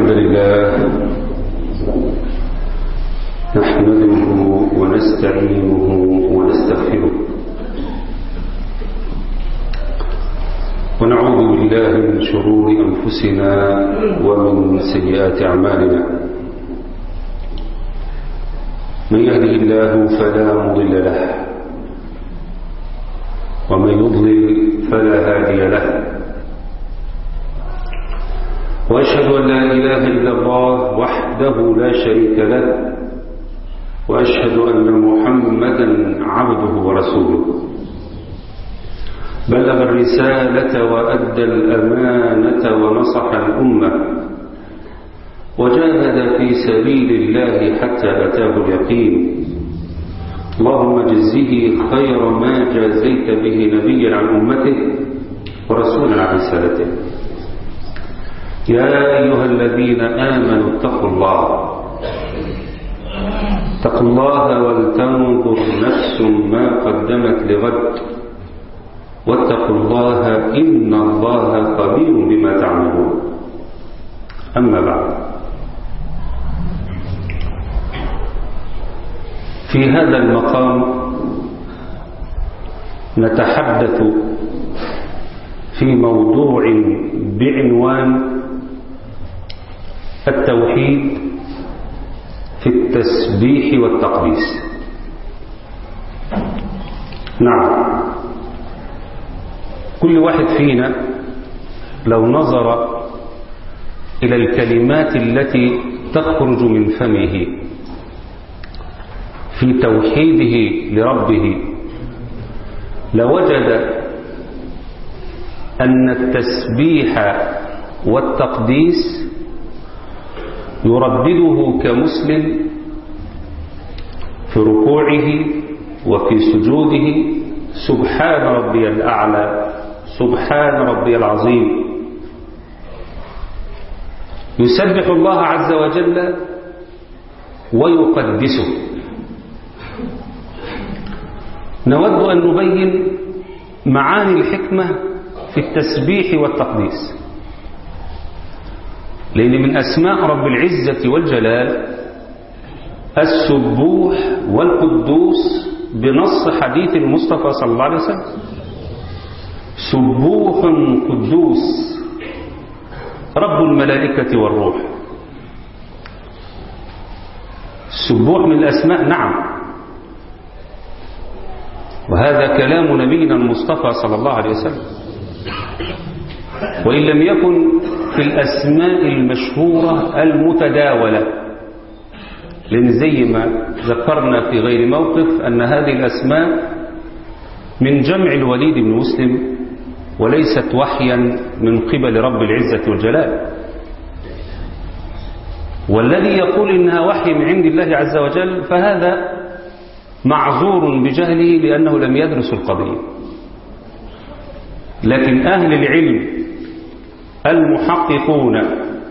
الحمد لله نحمده ونستعينه ونستغفره ونعوذ بالله من شرور أنفسنا ومن سيئات أعمالنا. من يهده الله فلا مضل له ومن يضلل فلا هادي له، وأشهد أن لا إله إلا الله وحده لا شريك له، وأشهد أن محمدا عبده ورسوله. بلغ الرسالة وأدى الأمانة ونصح الأمة وجاهد في سبيل الله حتى أتاه اليقين. اللهم اجزه خير ما جازيت به نبيا عن أمته ورسولا عن رسالته. يا أيها الذين آمنوا اتقوا الله ولتنظر نفس ما قدمت لغد واتقوا الله إن الله خبير بما تعملون. أما بعد، في هذا المقام نتحدث في موضوع بعنوان التوحيد في التسبيح والتقديس. نعم، كل واحد فينا لو نظر إلى الكلمات التي تخرج من فمه في توحيده لربه لوجد أن التسبيح والتقديس يردده كمسلم في ركوعه وفي سجوده: سبحان ربي الأعلى، سبحان ربي العظيم. يسبح الله عز وجل ويقدسه. نود أن نبين معاني الحكمة في التسبيح والتقديس، لأن من أسماء رب العزة والجلال السبوح والقدوس بنص حديث المصطفى صلى الله عليه وسلم: سبوح قدوس رب الملائكة والروح. السبوح من الأسماء، نعم، وهذا كلام نبينا المصطفى صلى الله عليه وسلم، وإن لم يكن في الأسماء المشهورة المتداولة، لأن زي ما ذكرنا في غير موقف أن هذه الأسماء من جمع الوليد بن مسلم وليست وحيا من قبل رب العزة والجلال. والذي يقول إنها وحي من عند الله عز وجل فهذا معذور بجهله لأنه لم يدرس القضية. لكن أهل العلم المحققون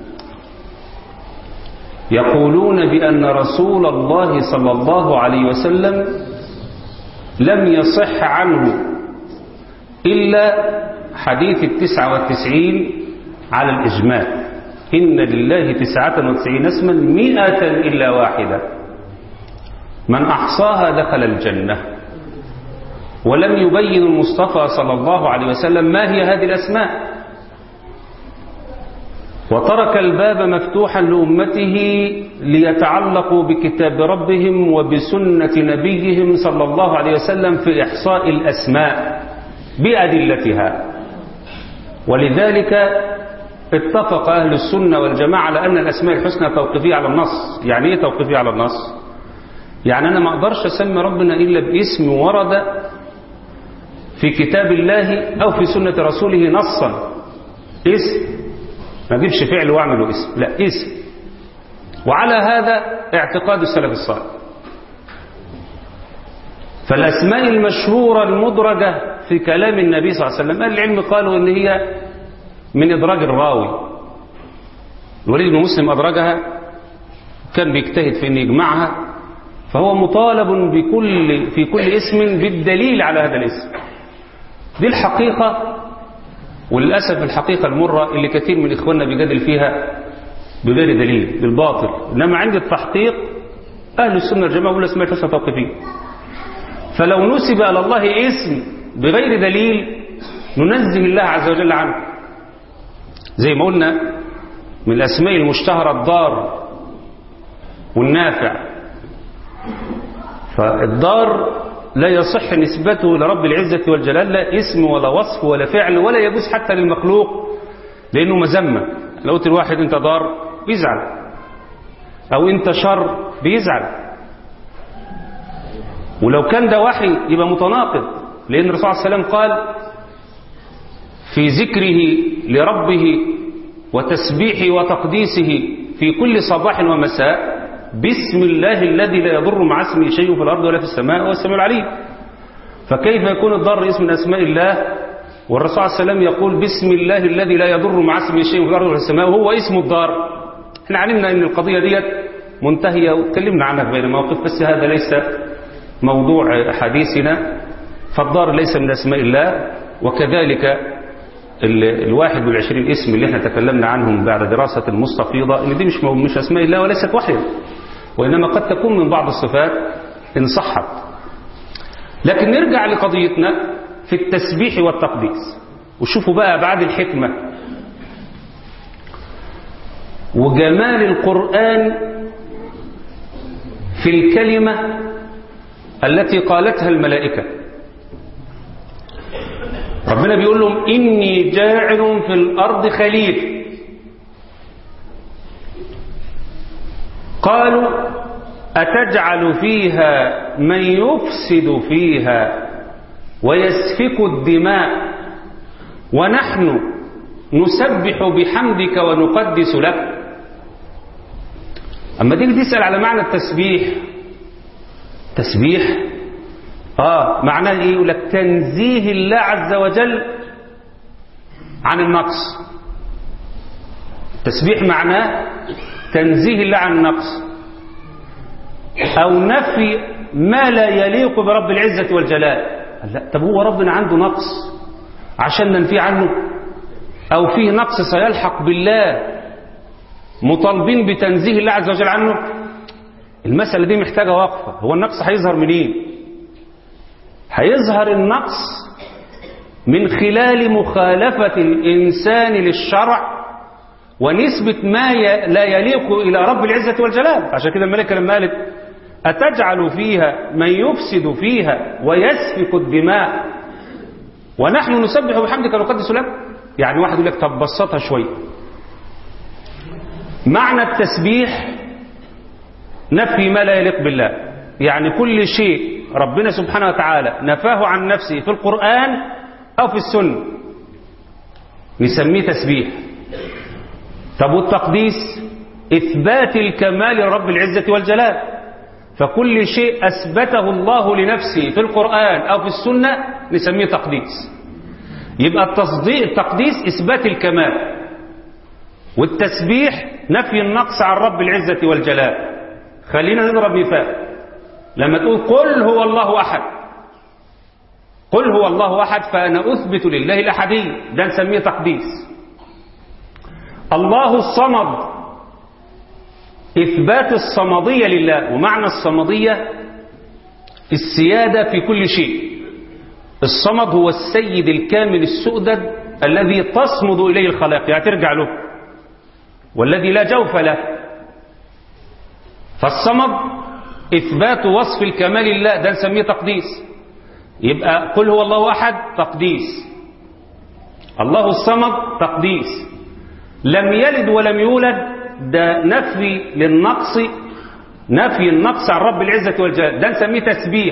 يقولون بأن رسول الله صلى الله عليه وسلم لم يصح عنه إلا حديث 99 على الإجمال: إن لله 99 اسما 100 إلا واحدة، من أحصاها دخل الجنة. ولم يبين المصطفى صلى الله عليه وسلم ما هي هذه الأسماء، وترك الباب مفتوحا لأمته ليتعلقوا بكتاب ربهم وبسنة نبيهم صلى الله عليه وسلم في إحصاء الأسماء بأدلتها. ولذلك اتفق أهل السنة والجماعة على أن الأسماء الحسنى توقيفية على النص. يعني إيه توقيفية على النص؟ يعني أنا ما أقدرش أسمي ربنا إلا باسم ورد في كتاب الله أو في سنة رسوله نصا. اسم، ما أجيبش فعل وأعمله اسم، لا، اسم. وعلى هذا اعتقاد السلف الصالح. فالأسماء المشهورة المدرجة في كلام النبي صلى الله عليه وسلم، أهل العلم قالوا إن هي من إدراج الراوي. الوليد بن مسلم أدرجها، كان بيجتهد في أن يجمعها، فهو مطالب في كل اسم بالدليل على هذا الاسم. دي الحقيقة، وللأسف الحقيقة المرة اللي كثير من إخواننا بيجادل فيها بغير دليل بالباطل. إنما عند التحقيق أهل السنة الجماعة يقول أسماء الحسنى توقيفية. فلو نسب إلى الله اسم بغير دليل ننزه الله عز وجل عنه. زي ما قلنا من الأسماء المشتهرة الضار والنافع. فالضار لا يصح نسبته لرب العزة والجلال، لا اسم ولا وصف ولا فعل، ولا يجوز حتى للمخلوق، لأنه مذمة. لو قلت الواحد أنت ضار بيزعل، أو أنت شر بيزعل. ولو كان ده وحي يبقى متناقض، لأن الرسول صلى الله عليه وسلم قال في ذكره لربه وتسبيحه وتقديسه في كل صباح ومساء: بسم الله الذي لا يضر مع اسمه شيء في الأرض ولا في السماء وهو السميع العليم. فكيف يكون الضر اسم من أسماء الله والرسول صلى الله عليه وسلم يقول بسم الله الذي لا يضر مع اسمه شيء في الأرض ولا في السماء وهو اسم الضار؟ احنا علمنا ان القضية ديت منتهية وتكلمنا عنها بين مواقف، بس هذا ليس موضوع حديثنا. فالضار ليس من أسماء الله، وكذلك 21 اسم اللي احنا تكلمنا عنهم بعد دراسة مستفيضة ان دي مش أسماء الله وليست وحيا، وإنما قد تكون من بعض الصفات إن صحت. لكن نرجع لقضيتنا في التسبيح والتقديس، وشوفوا بقى بعد الحكمة وجمال القرآن في الكلمة التي قالتها الملائكة. ربنا بيقول لهم إني جاعل في الأرض خليفة. قالوا أتجعل فيها من يفسد فيها ويسفك الدماء ونحن نسبح بحمدك ونقدس لك. أما تيجي تسأل على معنى التسبيح، تسبيح معناه ايه؟ يقول لك تنزيه الله عز وجل عن النقص. التسبيح معناه تنزيه الله عن النقص او نفي ما لا يليق برب العزة والجلال. لا، طب هو ربنا عنده نقص عشان ننفي عنه؟ او فيه نقص سيلحق بالله مطالبين بتنزيه الله عز وجل عنه؟ المسألة دي محتاجة وقفة. هو النقص هيظهر منين؟ هيظهر النقص من خلال مخالفة الإنسان للشرع ونسبة ما لا يليق إلى رب العزة والجلال. عشان كده الملكة لما قالت أتجعل فيها من يفسد فيها ويسفك الدماء ونحن نسبح بحمدك ونقدس لك، يعني واحد يقول لك طب بسطها شوية. معنى التسبيح نفي ما لا يليق بالله، يعني كل شيء ربنا سبحانه وتعالى نفاه عن نفسه في القرآن أو في السنة نسميه تسبيح. طب والتقديس إثبات الكمال لرب العزة والجلال، فكل شيء أثبته الله لنفسه في القرآن أو في السنة نسميه تقديس. يبقى التقديس إثبات الكمال، والتسبيح نفي النقص عن رب العزة والجلال. خلينا نضرب مثال. لما تقول قل هو الله أحد، قل هو الله أحد فأنا أثبت لله الأحدية، ده نسميه تقديس. الله الصمد إثبات الصمدية لله، ومعنى الصمدية السيادة في كل شيء. الصمد هو السيد الكامل السؤدد الذي تصمد إليه الخلائق، يعني ترجع له، والذي لا جوف له. فالصمد إثبات وصف الكمال لله، ده نسميه تقديس. يبقى قل هو الله أحد تقديس، الله الصمد تقديس، لم يلد ولم يولد ده نفي للنقص، نفي النقص عن رب العزة والجلال، ده نسميه تسبيح.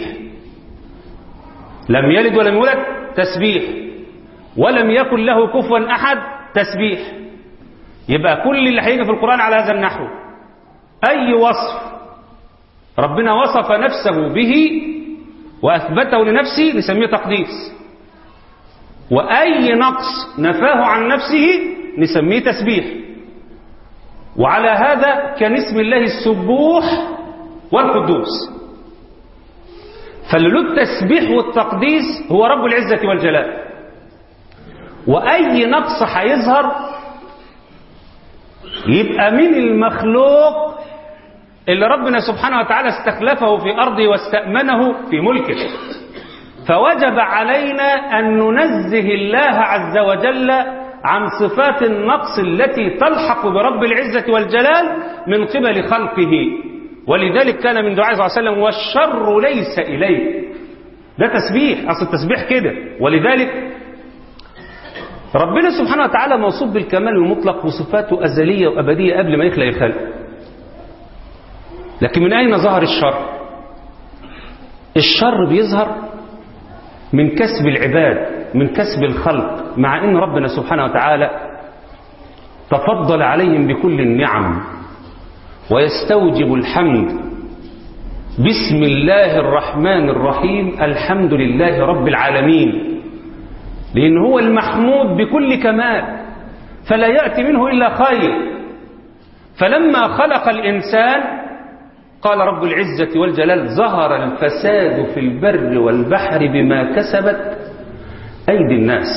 لم يلد ولم يولد تسبيح، ولم يكن له كفوا أحد تسبيح. يبقى كل اللي هيجي في القرآن على هذا النحو، أي وصف ربنا وصف نفسه به وأثبته لنفسه نسميه تقديس، وأي نقص نفاه عن نفسه نسميه تسبيح. وعلى هذا كان اسم الله السبوح والقدوس. فاللي التسبيح والتقديس هو رب العزة والجلال، وأي نقص هيظهر يبقى من المخلوق اللي ربنا سبحانه وتعالى استخلفه في أرضه واستأمنه في ملكه. فوجب علينا أن ننزه الله عز وجل عن صفات النقص التي تلحق برب العزة والجلال من قبل خلقه. ولذلك كان من دعاء صلى الله عليه وسلم: والشر ليس إليه. ده تسبيح، أصل التسبيح كده. ولذلك ربنا سبحانه وتعالى موصوف بالكمال المطلق وصفاته أزلية وأبدية قبل ما يخلق الخلق. لكن من أين ظهر الشر؟ الشر بيظهر من كسب العباد، من كسب الخلق، مع أن ربنا سبحانه وتعالى تفضل عليهم بكل النعم. ويستوجب الحمد بسم الله الرحمن الرحيم: الحمد لله رب العالمين، لأن هو المحمود بكل كمال، فلا يأتي منه إلا خير. فلما خلق الإنسان قال رب العزة والجلال: ظهر الفساد في البر والبحر بما كسبت أيدي الناس.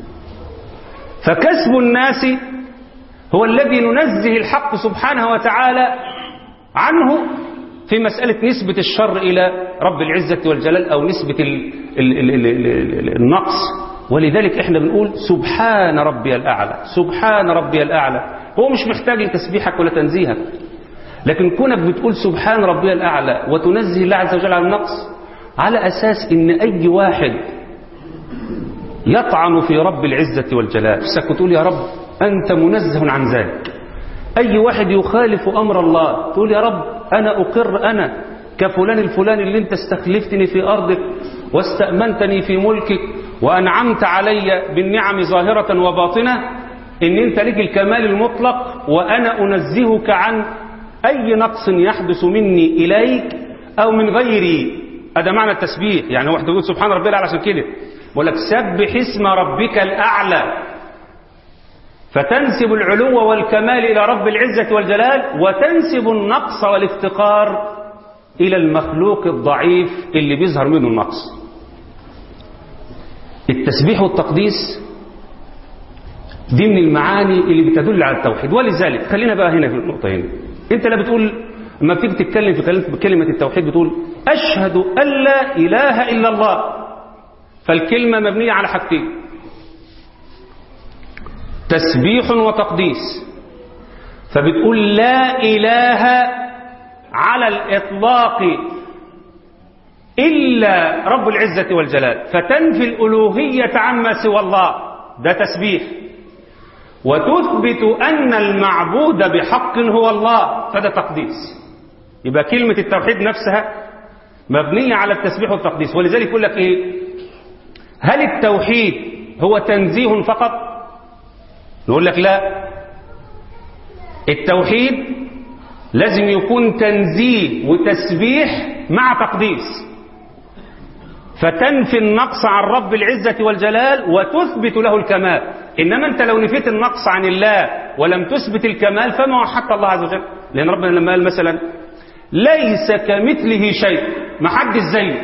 فكسب الناس هو الذي ننزه الحق سبحانه وتعالى عنه في مسألة نسبة الشر إلى رب العزة والجلال أو نسبة النقص. ولذلك احنا بنقول سبحان ربي الأعلى، سبحان ربي الأعلى. هو مش محتاج لتسبيحك ولا تنزيهك، لكن كونك بتقول سبحان ربي الأعلى وتنزه الله عز وجل عن النقص على أساس إن أي واحد يطعن في رب العزة والجلال تقول يا رب أنت منزه عن ذلك. أي واحد يخالف أمر الله تقول يا رب أنا أقر، أنا كفلان الفلاني اللي أنت استخلفتني في أرضك واستأمنتني في ملكك وأنعمت علي بالنعم ظاهرة وباطنة، إن أنت لك الكمال المطلق وأنا أنزهك عن أي نقص يحدث مني إليك أو من غيري. هذا معنى التسبيح. يعني واحد يقول سبحان ربي الأعلى عشان كده بقول لك سبح اسم ربك الأعلى، فتنسب العلو والكمال إلى رب العزة والجلال، وتنسب النقص والافتقار إلى المخلوق الضعيف اللي بيظهر منه النقص. التسبيح والتقديس دي من المعاني اللي بتدل على التوحيد. ولذلك خلينا بقى هنا في النقطة هنا. انت لا بتقول لما بتيجي تتكلم في كلمة التوحيد بتقول أشهد أن لا إله إلا الله، فالكلمة مبنية على حاجتين: تسبيح وتقديس. فبتقول لا إله على الإطلاق إلا رب العزة والجلال، فتنفي الألوهية عما سوى الله، ده تسبيح. وتثبت أن المعبود بحق هو الله، فده تقديس. يبقى كلمة التوحيد نفسها مبنية على التسبيح والتقديس. ولذلك يقول لك إيه؟ هل التوحيد هو تنزيه فقط؟ نقول لك لا، التوحيد لازم يكون تنزيه وتسبيح مع تقديس، فتنفي النقص عن رب العزة والجلال وتثبت له الكمال. إنما أنت لو نفيت النقص عن الله ولم تثبت الكمال فما وحدت الله عز وجل. لأن ربنا لما قال مثلا ليس كمثله شيء، ما حدش زيه.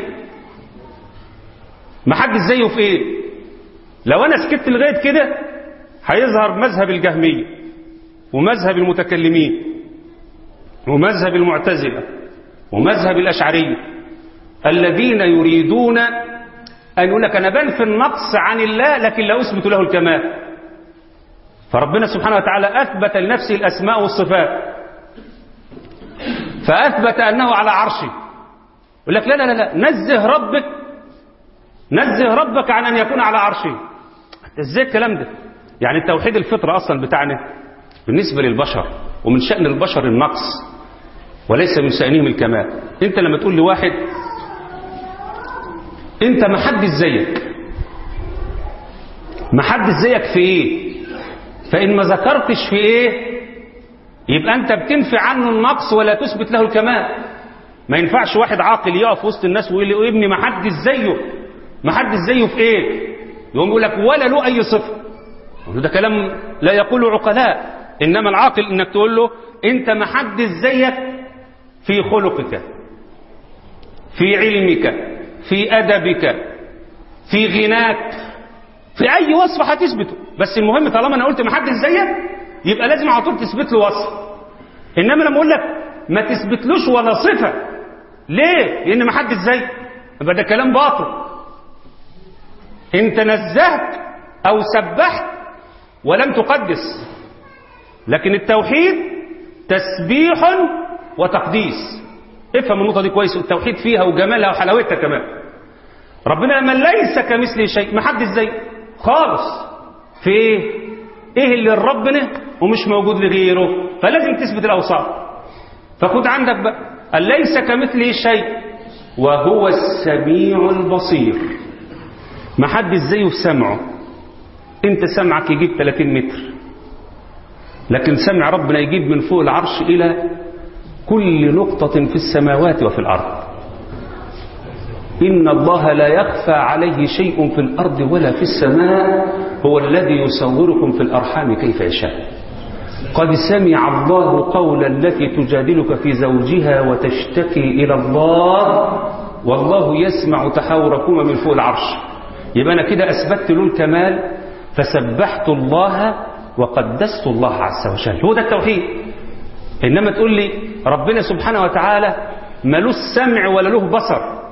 ما حدش زيه في إيه؟ لو أنا سكت لغاية كده هيظهر مذهب الجهمية ومذهب المتكلمين ومذهب المعتزلة ومذهب الأشعرية، الذين يريدون أن يقول لك أنا بنفي النقص عن الله لكن لا أثبت له الكمال. فربنا سبحانه وتعالى أثبت لنفسه الأسماء والصفات، فأثبت أنه على عرشه. يقول لك لا لا لا، نزه ربك عن أن يكون على عرشه. إزاي الكلام ده؟ يعني التوحيد الفطرة أصلا بتاعنا بالنسبة للبشر، ومن شأن البشر النقص وليس من شأنهم الكمال. أنت لما تقول لواحد أنت ما حدش زيك، ما حدش زيك في إيه؟ فإن ما ذكرتش في إيه يبقى أنت بتنفي عنه النقص ولا تثبت له الكمال. ما ينفعش واحد عاقل يقف وسط الناس ويقول لي ابني ما حدش زيه، ما حدش زيه في إيه؟ يقوم يقول لك ولا له أي صفة. ده كلام لا يقوله عقلاء. إنما العاقل إنك تقول له أنت ما حدش زيك في خلقك، في علمك، في أدبك، في غناك، في أي وصف هتثبته. بس المهم طالما أنا قلت ما حدش زيك يبقى لازم على طول تثبت له وصف. انما لما اقول لك ما تثبتلوش ولا صفه، ليه؟ لان ما حدش زيه، يبقى ده كلام باطل. انت نزهت او سبحت ولم تقدس، لكن التوحيد تسبيح وتقديس. افهم النقطه دي كويس، التوحيد فيها وجمالها وحلاوتها كمان. ربنا لما ليس كمثله شيء، ما حدش زيه خالص. في ايه اللي لربنا ومش موجود لغيره؟ فلازم تثبت الاوصاف. فخد عندك بقى قال ليس كمثله شيء وهو السميع البصير. ما حدش زيه في سمعه. انت سمعك يجيب 30 متر، لكن سمع ربنا يجيب من فوق العرش الى كل نقطة في السماوات وفي الارض. إن الله لا يخفى عليه شيء في الأرض ولا في السماء، هو الذي يصوركم في الأرحام كيف يشاء. قد سمع الله قول التي تجادلك في زوجها وتشتكي إلى الله والله يسمع تحاوركما من فوق العرش. يبقى أنا كده أثبتت له الكمال، فسبحت الله وقدست الله عز وجل. هو ده التوحيد. إنما تقول لي ربنا سبحانه وتعالى ملوش سمع ولا له بصر،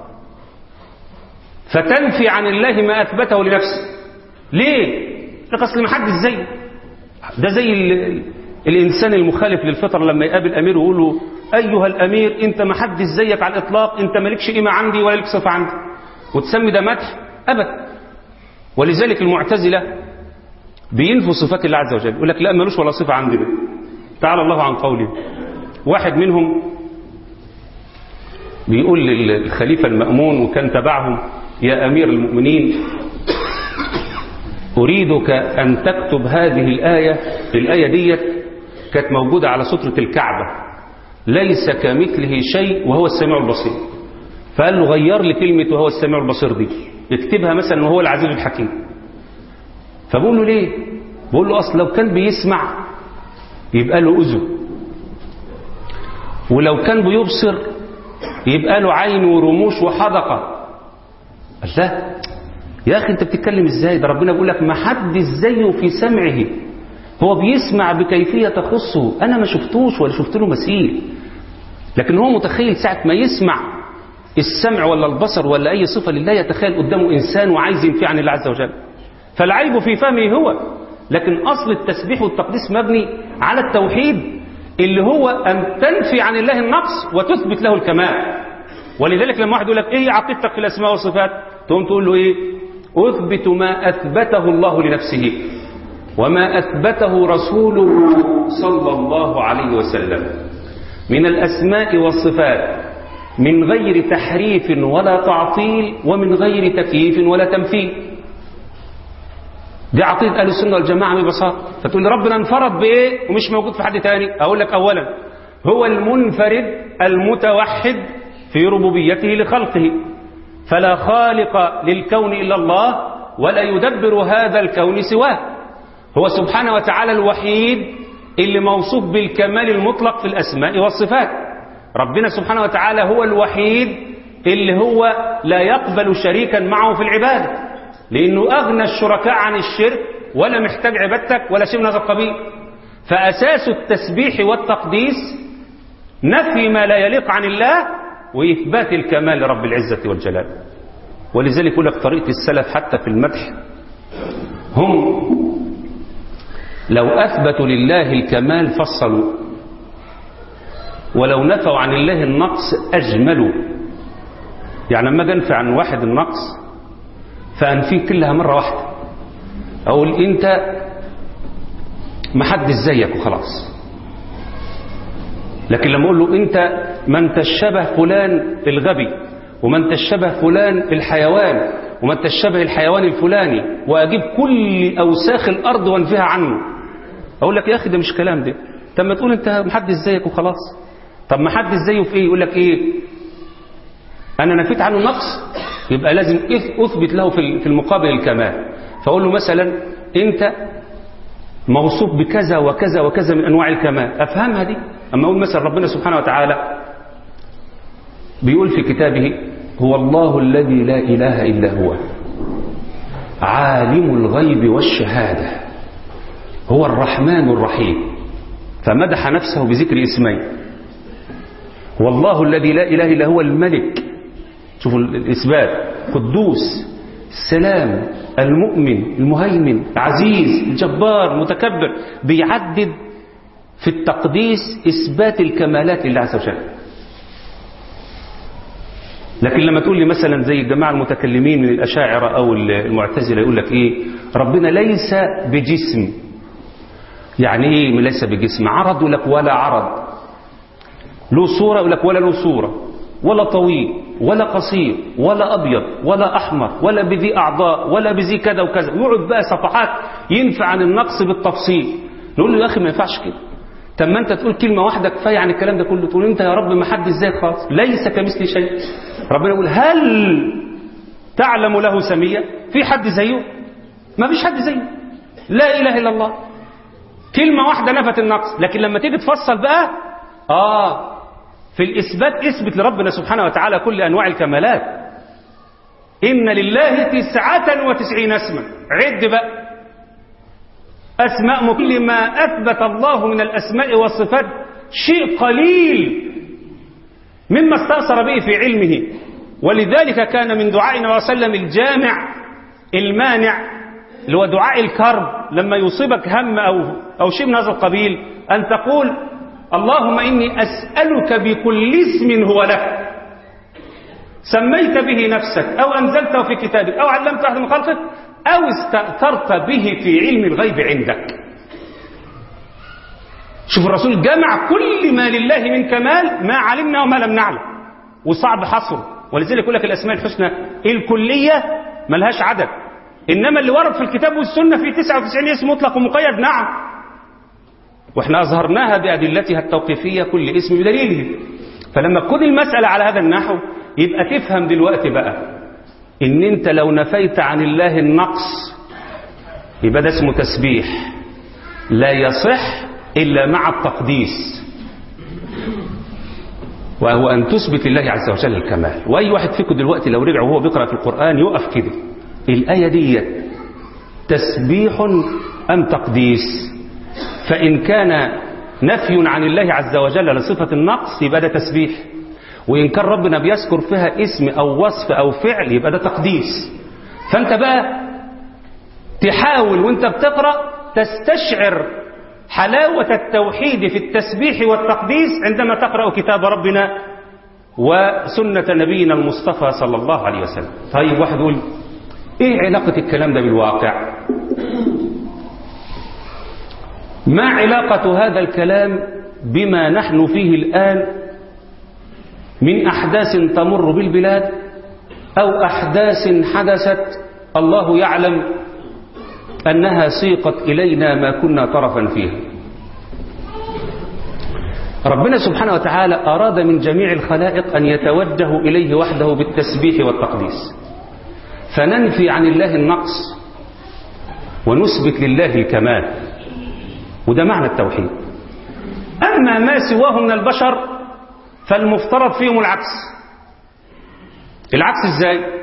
فتنفي عن الله ما أثبته لنفسه. ليه؟ لك أصل ما حدش زيه. ده زي الإنسان المخالف للفطرة لما يقابل أمير ويقول له أيها الأمير أنت ما حدش زيك على الإطلاق، أنت مالكش قيمة عندي ولا لك صفة عندي، وتسمي ده مدح؟ أبدا. ولذلك المعتزلة بينفوا صفات الله عز وجل، يقول لك لا مالوش ولا صفة عندنا. تعالى الله عن قوله. واحد منهم بيقول للخليفة المأمون وكان تبعهم يا أمير المؤمنين أريدك أن تكتب هذه الآية ديت كانت موجودة على سترة الكعبة، ليس كمثله شيء وهو السميع البصير. فقال له غير لي كلمة وهو السميع البصير دي، اكتبها مثلا وهو العزيز الحكيم. فبقول له ليه؟ بقول له أصل لو كان بيسمع يبقى له أذن، ولو كان بيبصر يبقى له عين ورموش وحدقة. قال لا يا أخي أنت بتتكلم إزاي؟ ده ربنا بيقول لك ما حد زيه في سمعه، هو بيسمع بكيفية تخصه، أنا ما شفتوش ولا شفت له مثيل، لكن هو متخيل ساعة ما يسمع السمع ولا البصر ولا أي صفة لله يتخيل قدامه إنسان وعايز ينفي عن الله عز وجل. فالعيب في فهمه هو، لكن أصل التسبيح والتقديس مبني على التوحيد اللي هو أن تنفي عن الله النقص وتثبت له الكمال. ولذلك لما واحد يقول لك إيه عقيدتك في الأسماء والصفات، تقوم تقول له إيه؟ أثبت ما أثبته الله لنفسه وما أثبته رسوله صلى الله عليه وسلم من الأسماء والصفات من غير تحريف ولا تعطيل ومن غير تكييف ولا تمثيل. دي عقيدة أهل السنة والجماعة ببساطة. فتقول لي ربنا انفرد بإيه ومش موجود في حد تاني؟ أقول لك أولا هو المنفرد المتوحد في ربوبيته لخلقه، فلا خالق للكون إلا الله ولا يدبر هذا الكون سواه. هو سبحانه وتعالى الوحيد اللي موصوف بالكمال المطلق في الأسماء والصفات. ربنا سبحانه وتعالى هو الوحيد اللي هو لا يقبل شريكا معه في العبادة، لأنه أغنى الشركاء عن الشرك ولا محتاج عبادتك ولا شيء من هذا القبيل. فأساس التسبيح والتقديس نفي ما لا يليق عن الله وإثبات الكمال لرب العزة والجلال. ولذلك يقول لك طريقة السلف حتى في المدح، هم لو أثبتوا لله الكمال فصلوا، ولو نفوا عن الله النقص أجملوا. يعني لما أجي أنفي عن واحد النقص فأنفيه كلها مرة واحدة، أقول أنت ما حدش زيك وخلاص. لكن لما أقول له أنت ما أنت الشبه فلان الغبي، وما أنت الشبه فلان الحيوان، وما أنت الشبه الحيوان الفلاني، وأجيب كل أوساخ الأرض وانفيها عنه، أقول لك يا أخي ده مش كلام ده. طب ما تقول أنت ما حدش زيك وخلاص. طب ما حدش زيه في إيه؟ يقول لك إيه؟ أنا نفيت عنه نقص، يبقى لازم أثبت له في المقابل الكمال. فأقول له مثلا أنت موصوف بكذا وكذا وكذا من أنواع الكمال، أفهمها دي. أما أقول مثلا ربنا سبحانه وتعالى بيقول في كتابه هو الله الذي لا إله إلا هو عالم الغيب والشهادة هو الرحمن الرحيم، فمدح نفسه بذكر اسمين. والله الذي لا إله إلا هو الملك، شوفوا الإثبات، قدوس، السلام، المؤمن، المهيمن، العزيز، الجبار، المتكبر. بيعدد في التقديس إثبات الكمالات لله عز وجل. لكن لما تقول لي مثلا زي الجماعة المتكلمين من الأشاعرة أو المعتزلة يقول لك إيه؟ ربنا ليس بجسم. يعني إيه ليس بجسم؟ عرض يقول لك ولا عرض، له صورة يقول لك ولا له صورة، ولا طويل ولا قصير ولا أبيض ولا أحمر ولا بذي أعضاء ولا بذي كذا وكذا. يقعد بقى صفحات ينفع عن النقص بالتفصيل. نقول له يا أخي ما ينفعش كده. طب ما أنت تقول كلمة واحدة كفاية عن الكلام ده كله. تقول أنت يا رب ما حد زيك خالص، ليس كمثل شيء. ربنا يقول هل تعلم له سميا؟ في حد زيه؟ ما فيش حد زيه، لا إله إلا الله. كلمة واحدة نفت النقص. لكن لما تيجي تفصل بقى في الإثبات اثبت لربنا سبحانه وتعالى كل أنواع الكمالات. إن لله 99 اسما. عد بقى أسماء كل ما أثبت الله من الأسماء والصفات شيء قليل مما استأثر به في علمه. ولذلك كان من دعاء النبي صلى الله عليه وسلم الجامع المانع، اللي هو دعاء الكرب، لما يصيبك هم أو شيء من هذا القبيل، أن تقول اللهم إني أسألك بكل اسم هو لك سميت به نفسك أو أنزلته في كتابك أو علمته أحد من خلقك أو استأثرت به في علم الغيب عندك. شوف الرسول جمع كل ما لله من كمال، ما علمنا وما لم نعلم، وصعب حصره. ولذلك يقول لك الأسماء الحسنى الكلية ملهاش عدد، إنما اللي ورد في الكتاب والسنة في 99 اسم مطلق ومقيد. نعم، واحنا أظهرناها بأدلتها التوقيفية كل اسم بدليله. فلما تكون المسألة على هذا النحو يبقى تفهم دلوقتي بقى إن أنت لو نفيت عن الله النقص يبقى ده اسمه تسبيح، لا يصح إلا مع التقديس، وهو أن تثبت لله عز وجل الكمال. وأي واحد فيكم دلوقتي لو رجع وهو بيقرأ في القرآن يقف كده، الآية دي تسبيح أم تقديس؟ فإن كان نفي عن الله عز وجل لصفة النقص يبقى ده تسبيح، وإن كان ربنا بيذكر فيها اسم أو وصف أو فعل يبقى ده تقديس. فأنت بقى تحاول وانت بتقرأ تستشعر حلاوة التوحيد في التسبيح والتقديس عندما تقرأ كتاب ربنا وسنة نبينا المصطفى صلى الله عليه وسلم. طيب واحد يقول ايه علاقة الكلام ده بالواقع؟ ما علاقة هذا الكلام بما نحن فيه الآن من أحداث تمر بالبلاد أو أحداث حدثت الله يعلم أنها سيقت إلينا ما كنا طرفا فيها؟ ربنا سبحانه وتعالى أراد من جميع الخلائق أن يتوجهوا إليه وحده بالتسبيح والتقديس، فننفي عن الله النقص ونثبت لله الكمال، وده معنى التوحيد. أما ما سواه من البشر فالمفترض فيهم العكس. العكس إزاي؟